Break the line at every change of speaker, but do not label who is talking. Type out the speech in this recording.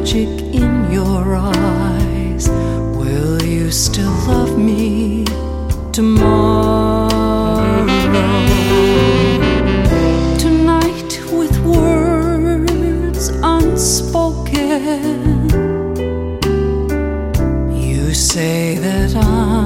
magic in your eyes. Will you still love me tomorrow? Tonight, with words unspoken, you say that